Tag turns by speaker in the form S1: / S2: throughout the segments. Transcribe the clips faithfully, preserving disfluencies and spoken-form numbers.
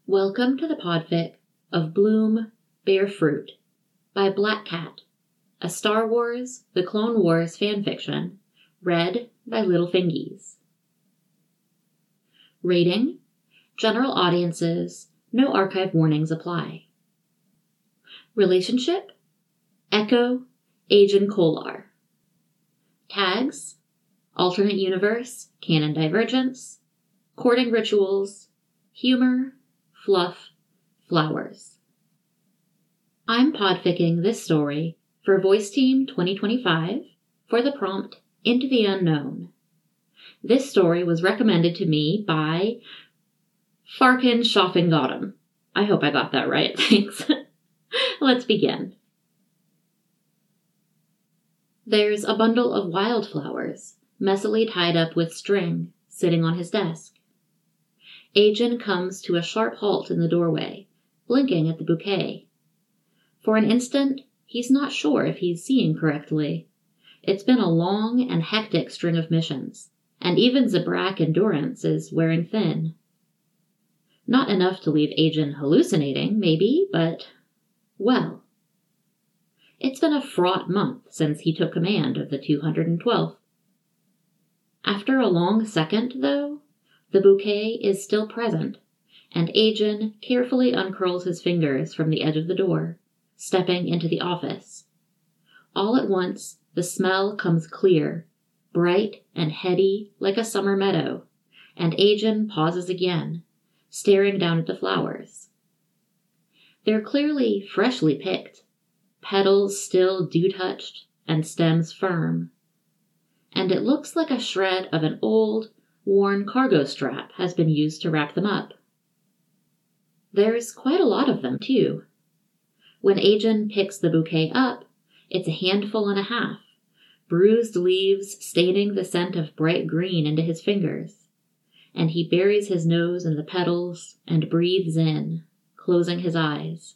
S1: Welcome to the podfic of Bloom, Bear Fruit by Black Cat, a Star Wars, The Clone Wars fanfiction, read by Little Fingies. Rating: General audiences, no archive warnings apply. Relationship: Echo, Agen Kolar. Tags: Alternate universe, canon divergence, courting rituals, humor, fluff, flowers. I'm podficking this story for Voice Team twenty twenty-five for the prompt Into the Unknown. This story was recommended to me by Farkin Schoffingodam. I hope I got that right, thanks. Let's begin. There's a bundle of wildflowers, messily tied up with string, sitting on his desk. Agen comes to a sharp halt in the doorway, blinking at the bouquet. For an instant, he's not sure if he's seeing correctly. It's been a long and hectic string of missions, and even Zabrak endurance is wearing thin. Not enough to leave Agen hallucinating, maybe, but, well. It's been a fraught month since he took command of the two hundred twelfth. After a long second, though, the bouquet is still present, and Agen carefully uncurls his fingers from the edge of the door, stepping into the office. All at once, the smell comes clear, bright and heady like a summer meadow, and Agen pauses again, staring down at the flowers. They're clearly freshly picked, petals still dew-touched and stems firm, and it looks like a shred of an old, worn cargo strap has been used to wrap them up. There's quite a lot of them, too. When Agen picks the bouquet up, it's a handful and a half, bruised leaves staining the scent of bright green into his fingers, and he buries his nose in the petals and breathes in, closing his eyes.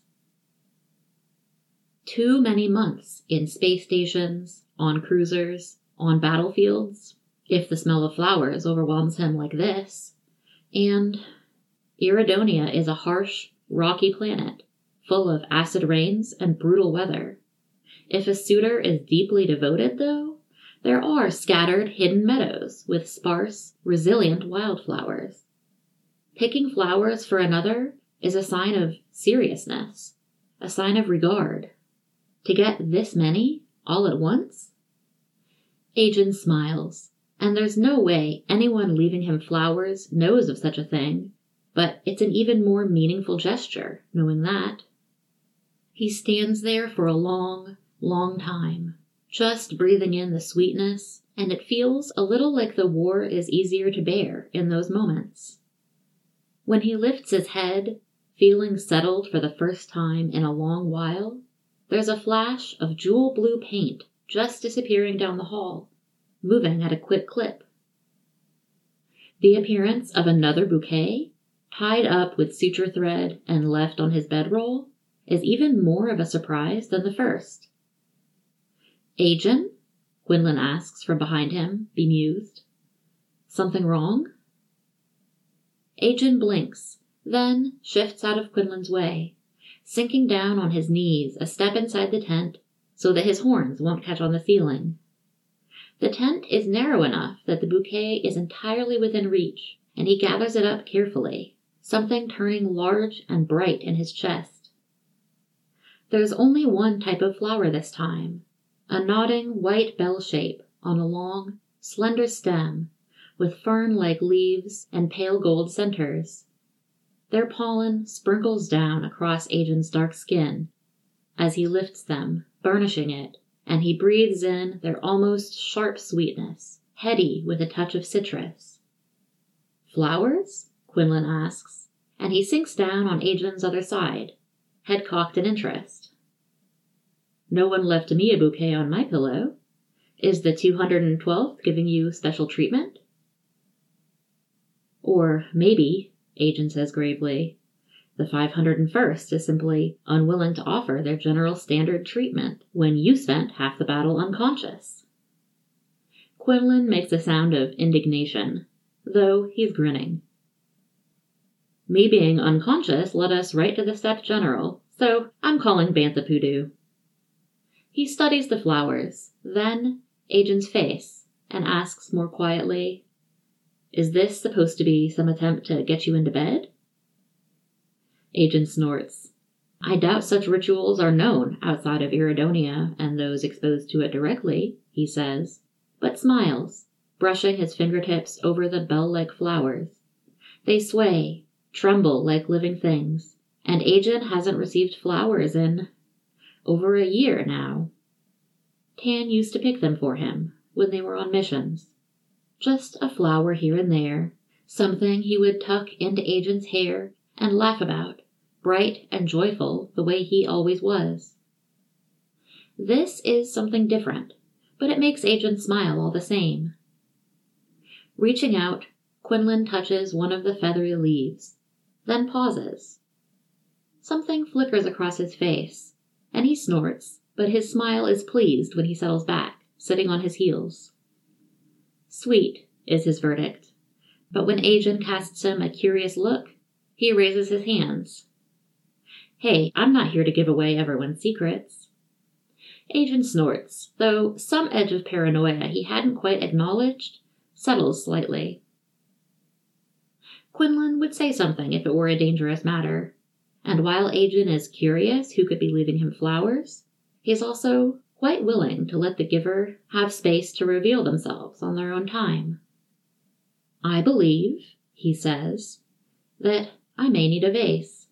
S1: Too many months in space stations, on cruisers, on battlefields, if the smell of flowers overwhelms him like this. And Iridonia is a harsh, rocky planet, full of acid rains and brutal weather. If a suitor is deeply devoted, though, there are scattered hidden meadows with sparse, resilient wildflowers. Picking flowers for another is a sign of seriousness, a sign of regard. To get this many, all at once? Agen smiles. And there's no way anyone leaving him flowers knows of such a thing, but it's an even more meaningful gesture, knowing that. He stands there for a long, long time, just breathing in the sweetness, and it feels a little like the war is easier to bear in those moments. When he lifts his head, feeling settled for the first time in a long while, there's a flash of jewel blue paint just disappearing down the hall, moving at a quick clip. The appearance of another bouquet, tied up with suture thread and left on his bedroll, is even more of a surprise than the first. Agen? Quinlan asks from behind him, bemused. Something wrong? Agen blinks, then shifts out of Quinlan's way, sinking down on his knees a step inside the tent so that his horns won't catch on the ceiling. The tent is narrow enough that the bouquet is entirely within reach, and he gathers it up carefully, something turning large and bright in his chest. There's only one type of flower this time, a nodding white bell shape on a long, slender stem with fern-like leaves and pale gold centers. Their pollen sprinkles down across Agen's dark skin as he lifts them, burnishing it, and he breathes in their almost sharp sweetness, heady with a touch of citrus. Flowers? Quinlan asks, and he sinks down on Agen's other side, head cocked in interest. No one left me a bouquet on my pillow. Is the two hundred twelfth giving you special treatment? Or maybe, Agen says gravely, the five hundred first is simply unwilling to offer their general standard treatment when you spent half the battle unconscious. Quinlan makes a sound of indignation, though he's grinning. Me being unconscious led us right to the step general, so I'm calling Bantha Poodoo. He studies the flowers, then Agen's face, and asks more quietly, "Is this supposed to be some attempt to get you into bed?" Agen snorts. "I doubt such rituals are known outside of Iridonia and those exposed to it directly," he says, but smiles, brushing his fingertips over the bell-like flowers. They sway, tremble like living things, and Agen hasn't received flowers in over a year now. Tan used to pick them for him when they were on missions. Just a flower here and there, something he would tuck into Agen's hair and laugh about, bright and joyful the way he always was. This is something different, but it makes Agen smile all the same. Reaching out, Quinlan touches one of the feathery leaves, then pauses. Something flickers across his face, and he snorts, but his smile is pleased when he settles back, sitting on his heels. Sweet, is his verdict, but when Agen casts him a curious look, he raises his hands. Hey, I'm not here to give away everyone's secrets. Agen snorts, though some edge of paranoia he hadn't quite acknowledged settles slightly. Quinlan would say something if it were a dangerous matter, and while Agen is curious who could be leaving him flowers, he is also quite willing to let the giver have space to reveal themselves on their own time. I believe, he says, that I may need a vase.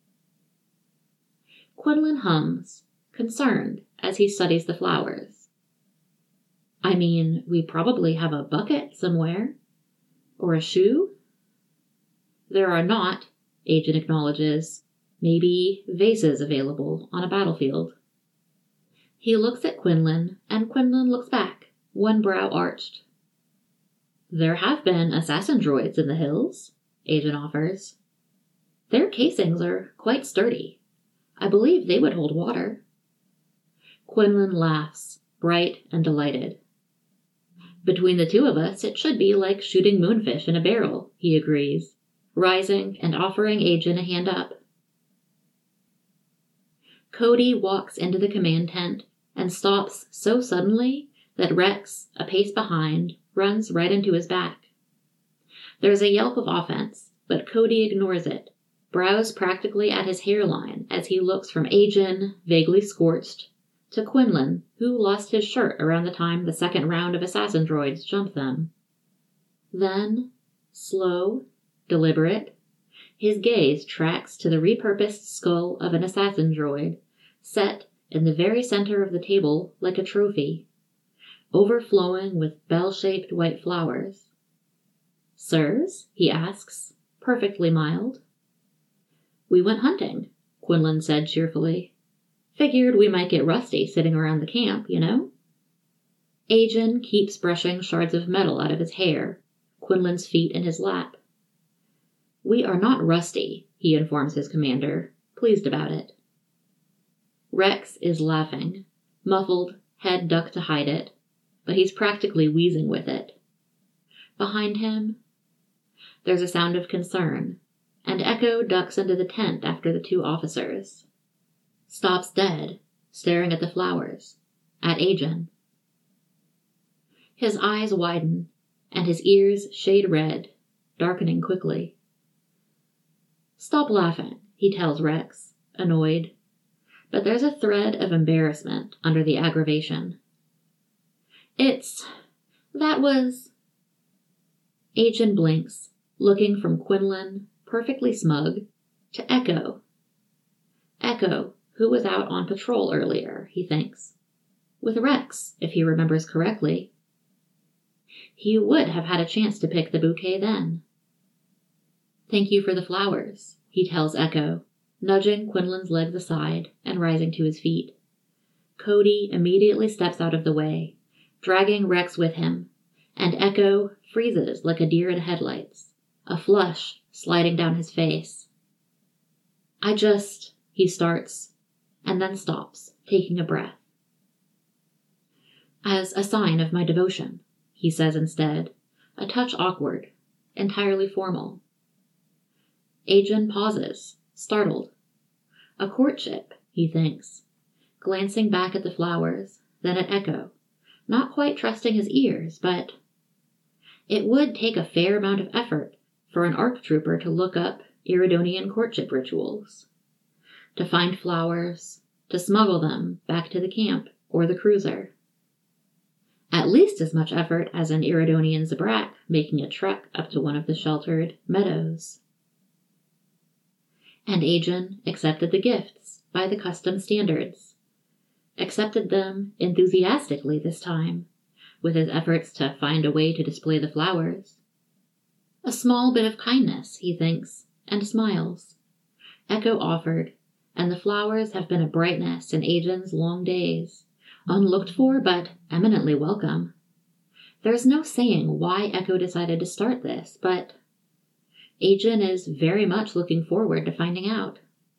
S1: Quinlan hums, concerned as he studies the flowers. I mean, we probably have a bucket somewhere. Or a shoe? There are not, Agen acknowledges, maybe vases available on a battlefield. He looks at Quinlan, and Quinlan looks back, one brow arched. There have been assassin droids in the hills, Agen offers. Their casings are quite sturdy. I believe they would hold water. Quinlan laughs, bright and delighted. Between the two of us, it should be like shooting moonfish in a barrel, he agrees, rising and offering Agen a hand up. Cody walks into the command tent and stops so suddenly that Rex, a pace behind, runs right into his back. There's a yelp of offense, but Cody ignores it, brows practically at his hairline as he looks from Agen, vaguely scorched, to Quinlan, who lost his shirt around the time the second round of assassin droids jumped them. Then, slow, deliberate, his gaze tracks to the repurposed skull of an assassin droid, set in the very center of the table like a trophy, overflowing with bell-shaped white flowers. Sirs? He asks, perfectly mild. We went hunting, Quinlan said cheerfully. Figured we might get rusty sitting around the camp, you know? Agen keeps brushing shards of metal out of his hair, Quinlan's feet in his lap. We are not rusty, he informs his commander, pleased about it. Rex is laughing, muffled, head ducked to hide it, but he's practically wheezing with it. Behind him, there's a sound of concern, and Echo ducks into the tent after the two officers. Stops dead, staring at the flowers, at Agen. His eyes widen, and his ears shade red, darkening quickly. Stop laughing, he tells Rex, annoyed, but there's a thread of embarrassment under the aggravation. It's... that was... Agen blinks, looking from Quinlan, perfectly smug, to Echo. Echo, who was out on patrol earlier, he thinks. With Rex, if he remembers correctly. He would have had a chance to pick the bouquet then. Thank you for the flowers, he tells Echo, nudging Quinlan's legs aside and rising to his feet. Cody immediately steps out of the way, dragging Rex with him, and Echo freezes like a deer in headlights, a flush sliding down his face. I just, he starts, and then stops, taking a breath. As a sign of my devotion, he says instead, a touch awkward, entirely formal. Agen pauses, startled. A courtship, he thinks, glancing back at the flowers, then at Echo, not quite trusting his ears, but it would take a fair amount of effort for an ARC trooper to look up Iridonian courtship rituals, to find flowers, to smuggle them back to the camp or the cruiser. At least as much effort as an Iridonian Zabrak making a trek up to one of the sheltered meadows. And Agen accepted the gifts by the custom standards, accepted them enthusiastically this time, with his efforts to find a way to display the flowers. A small bit of kindness, he thinks, and smiles. Echo offered, and the flowers have been a brightness in Agen's long days, unlooked for but eminently welcome. There's no saying why Echo decided to start this, but Agen is very much looking forward to finding out.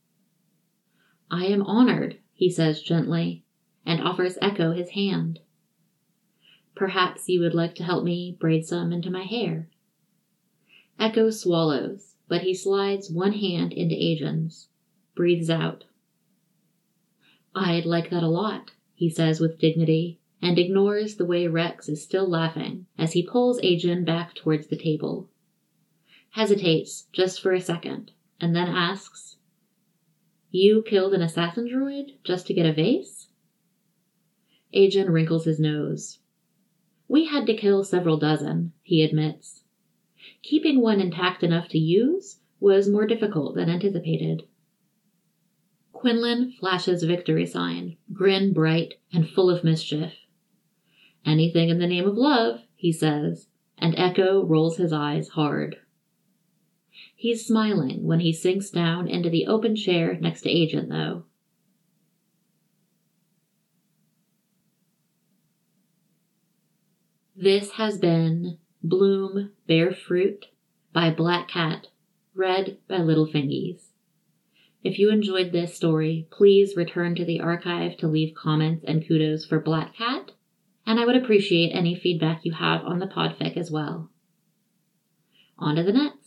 S1: I am honored, he says gently, and offers Echo his hand. Perhaps you would like to help me braid some into my hair. Echo swallows, but he slides one hand into Agen's, breathes out. I'd like that a lot, he says with dignity, and ignores the way Rex is still laughing as he pulls Agen back towards the table. Hesitates just for a second, and then asks, You killed an assassin droid just to get a vase? Agen wrinkles his nose. We had to kill several dozen, he admits. Keeping one intact enough to use was more difficult than anticipated. Quinlan flashes victory sign, grin bright and full of mischief. Anything in the name of love, he says, and Echo rolls his eyes hard. He's smiling when he sinks down into the open chair next to Agen, though. This has been Bloom Bear Fruit by Black Cat, read by Little Fingies. If you enjoyed this story, please return to the archive to leave comments and kudos for Black Cat, and I would appreciate any feedback you have on the podfic as well. On to the next.